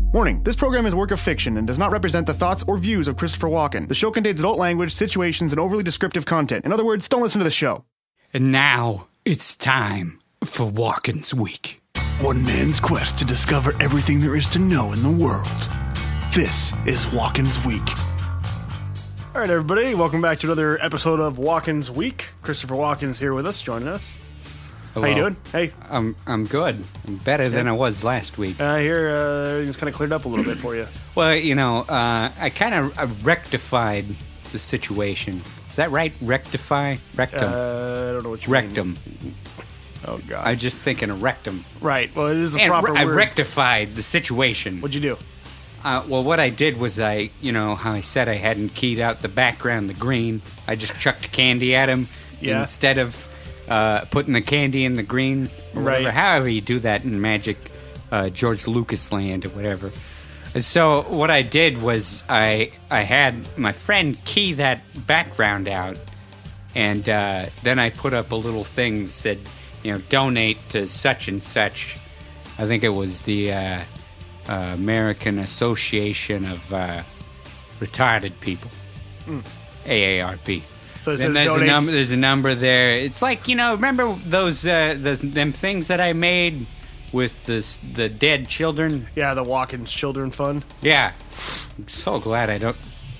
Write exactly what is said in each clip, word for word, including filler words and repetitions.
Warning, this program is a work of fiction and does not represent the thoughts or views of Christopher Walken. The show contains adult language, situations, and overly descriptive content. In other words, don't listen to the show. And now, it's time for Walken's Week. One man's quest to discover everything there is to know in the world. This is Walken's Week. All right, everybody, welcome back to another episode of Walken's Week. Christopher Walken's here with us, joining us. Hello. How you doing? Hey. I'm I'm good. I'm better than I was last week. I hear uh, everything's kind of cleared up a little bit for you. Well, you know, uh, I kind of uh, rectified the situation. Is that right? Rectify? Rectum. Uh, I don't know what you rectum. mean. Oh, God. I'm just thinking of rectum. Right. Well, it is the and proper re- I word. rectified the situation. What'd you do? Uh, well, what I did was I, you know, how I said I hadn't keyed out the background, the green. I just chucked candy at him Yeah. instead of uh, putting the candy in the green. Or Right. whatever. However you do that in Magic, uh, George Lucas land or whatever. And so what I did was I I had my friend key that background out, and uh, then I put up a little thing that said, you know, donate to such and such. I think it was the uh, uh, American Association of uh, Retarded People, Mm. A A R P. So it Then says there's a donates- number. There's a number there. It's like, you know, remember those uh, those them things that I made with the s- the dead children? Yeah, the Walken's Children Fund. Yeah. I'm so glad I don't.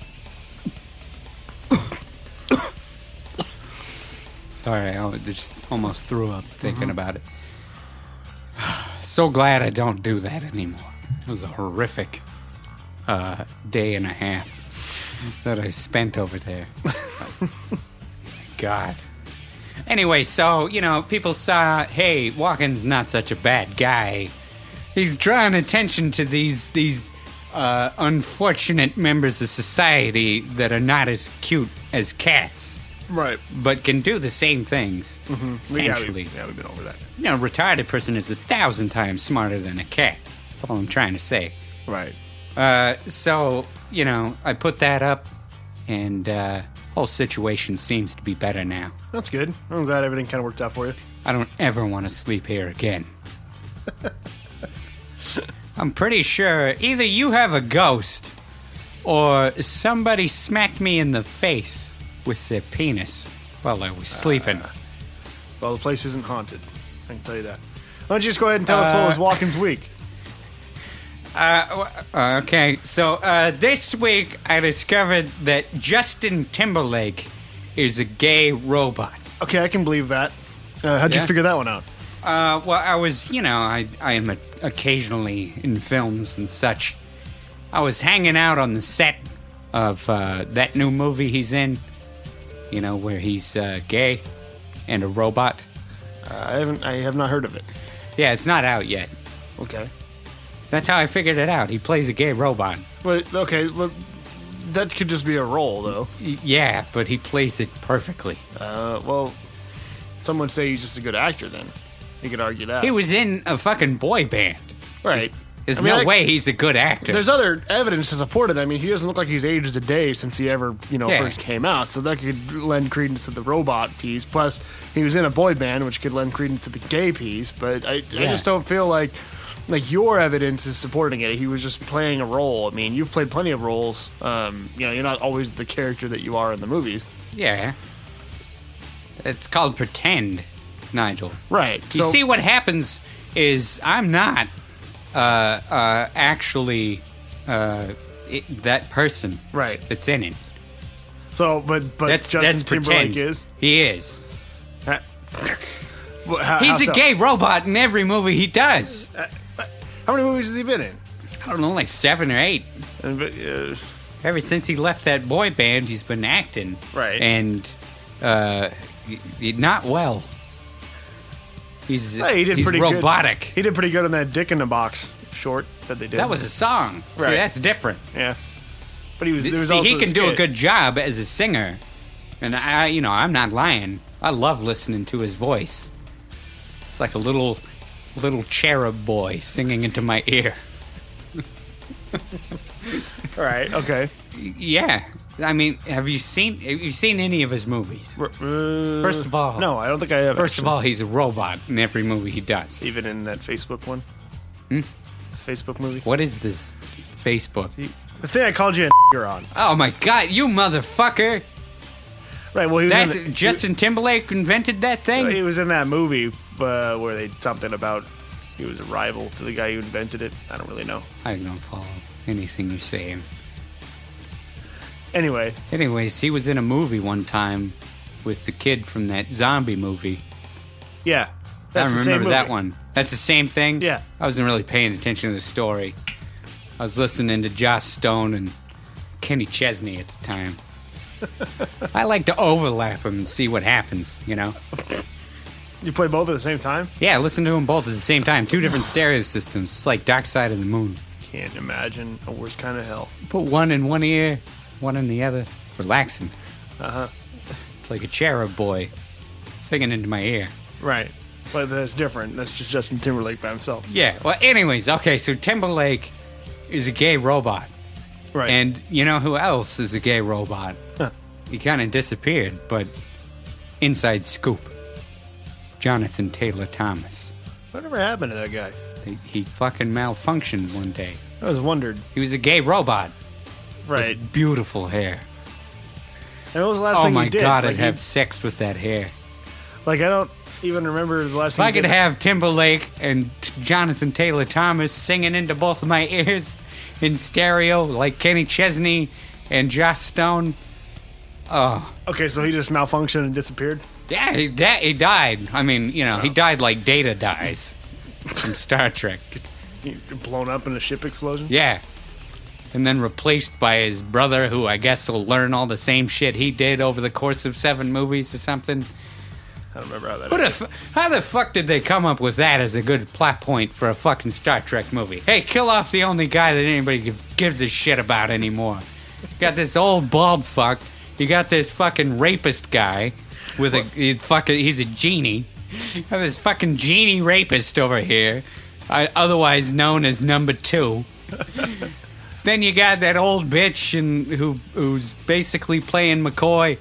Sorry, I al- just almost threw up thinking about it. So glad I don't do that anymore. It was a horrific uh, day and a half that I spent over there. God. Anyway, so, you know, people saw, hey, Walken's not such a bad guy. He's drawing attention to these these uh, unfortunate members of society that are not as cute as cats, Right. but can do the same things, essentially. Yeah, we've been over that. You know, a retarded person is a thousand times smarter than a cat. That's all I'm trying to say. Right. Uh, so, you know, I put that up, and uh, whole situation seems to be better now. That's good. I'm glad everything kind of worked out for you. I don't ever want to sleep here again. I'm pretty sure either you have a ghost, or somebody smacked me in the face with their penis while I was sleeping. Uh, well, the place isn't haunted. I can tell you that. Why don't you just go ahead and tell us what was Walken's Week? Uh, uh, okay, so uh, this week I discovered that Justin Timberlake is a gay robot. Okay, I can believe that. Uh, how'd Yeah? you figure that one out? Uh, well, I was, you know, I, I am a, occasionally in films and such. I was hanging out on the set of uh, that new movie he's in, you know, where he's uh, gay and a robot. Uh, I haven't. I have not heard of it. Yeah, it's not out yet. Okay. That's how I figured it out. He plays a gay robot. But okay, well, that could just be a role, though. Y- Yeah, but he plays it perfectly. Uh, well, some would say he's just a good actor. Then you could argue that. He was in a fucking boy band. right. There's I mean, no I- way he's a good actor. There's other evidence to support it. I mean, he doesn't look like he's aged a day since he ever, you know, Yeah. first came out. So that could lend credence to the robot piece. Plus, he was in a boy band, which could lend credence to the gay piece. But I, I Yeah. just don't feel like like your evidence is supporting it. He was just playing a role. I mean, you've played plenty of roles. Um, you know, you're not always the character that you are in the movies. Yeah. It's called pretend, Nigel. Right. You so, see, what happens is I'm not uh, uh, actually uh, it, that person Right. that's in it. So, but but That's Justin that's Timberlake pretend. is. He is. Uh, well, how- He's how a so? gay robot in every movie he does. How many movies has he been in? I don't know, like seven or eight. And, but, uh, Ever since he left that boy band, he's been acting. Right. And uh, y- y- not well. He's, Hey, he did he's pretty good. robotic. He did pretty good on that Dick in the Box short that they did. That was a song. See, Right. that's different. yeah. But he was. There was See, also he can do a skit. good job as a singer, and I, you know, I'm not lying. I love listening to his voice. It's like a little, little cherub boy singing into my ear. All right. Okay. Yeah, I mean, have you seen? Have you seen any of his movies? Uh, First of all, no, I don't think I have. First of actually. all, he's a robot in every movie he does. even in that Facebook one. Hmm? Facebook movie. What is this Facebook? The thing I called you a you're on. Oh my god, you motherfucker! Right, well, he was That's in the, Justin Timberlake invented that thing? He was in that movie uh, where they something about he was a rival to the guy who invented it. I don't really know. I don't follow anything you're saying. Anyway. Anyways, he was in a movie one time with the kid from that zombie movie. Yeah. I That's the remember same that movie. one. That's the same thing? Yeah. I wasn't really paying attention to the story. I was listening to Joss Stone and Kenny Chesney at the time. I like to overlap them and see what happens, you know? You play both at the same time? Yeah, listen to them both at the same time. Two different stereo systems. It's like Dark Side of the Moon. Can't imagine a worse kind of hell. Put one in one ear, one in the other. It's relaxing. Uh-huh. It's like a cherub boy singing into my ear. Right. But that's different. That's just Justin Timberlake by himself. Yeah, well, anyways, okay, so Timberlake is a gay robot. Right. And you know who else is a gay robot? Huh. He kind of disappeared, but inside scoop. Jonathan Taylor Thomas. Whatever happened to that guy? He, he fucking malfunctioned one day. I was wondered. He was a gay robot. Right. With beautiful hair. And what was the last Oh thing my he did? god, like I'd he- have sex with that hair. Like, I don't even remember the last If thing I he could did. have Timberlake and t- Jonathan Taylor Thomas singing into both of my ears in stereo, like Kenny Chesney and Joss Stone. Oh, Okay, so he just malfunctioned and disappeared? yeah, he, da- he died. I mean, you know, he died like Data dies from Star Trek. He blown up in a ship explosion? Yeah. And then replaced by his brother, who I guess will learn all the same shit he did over the course of seven movies or something. I don't remember how that What is. the f- how the fuck did they come up with that as a good plot point for a fucking Star Trek movie? Hey, kill off the only guy that anybody give, gives a shit about anymore. You got this old bald fuck. You got this fucking rapist guy with a he fucking he's a genie. You got this fucking genie rapist over here, uh, otherwise known as number two. Then you got that old bitch and who who's basically playing McCoy.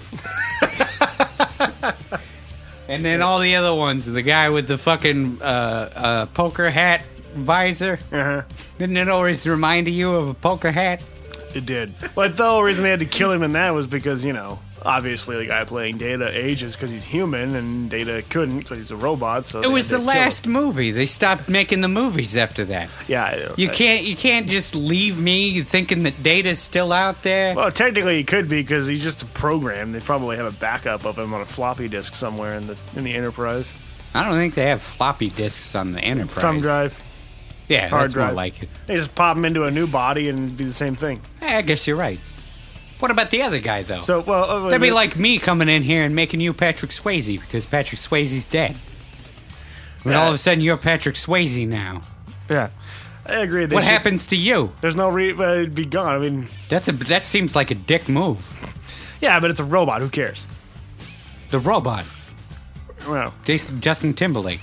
And then all the other ones, the guy with the fucking uh, uh, poker hat visor. Uh-huh. Didn't it always remind you of a poker hat? It did. But the whole reason they had to kill him in that was because, you know, obviously the guy playing Data ages because he's human, and Data couldn't because he's a robot. So It they was had the to kill him. last movie. They stopped making the movies after that. Yeah. I- You I- can't you can't just leave me thinking that Data's still out there. Well, technically he could be because he's just a program. They probably have a backup of him on a floppy disk somewhere in the in the Enterprise. I don't think they have floppy disks on the Enterprise. Thumb drive. Yeah, hard that's drive. more like it. They just pop him into a new body and it'd be the same thing. Eh, I guess you're right. What about the other guy, though? So, well, uh, That'd be like me coming in here and making you Patrick Swayze because Patrick Swayze's dead. And Yeah. all of a sudden you're Patrick Swayze now. yeah, I agree. They What should- happens to you? There's no re. Uh, it'd be gone. I mean, That's a that seems like a dick move. yeah, but it's a robot. Who cares? The robot, Well, Jason, Justin Timberlake.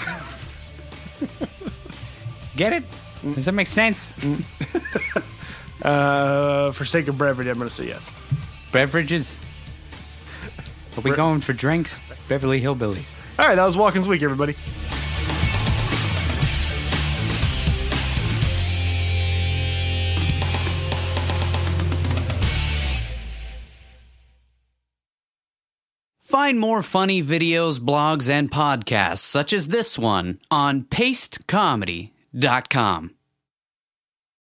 Get it? Does that make sense? uh, for sake of brevity, I'm going to say yes. Beverages? Are we Bre- going for drinks? Beverly Hillbillies. All right, that was Walken's Week, everybody. Find more funny videos, blogs, and podcasts such as this one on paste comedy dot com.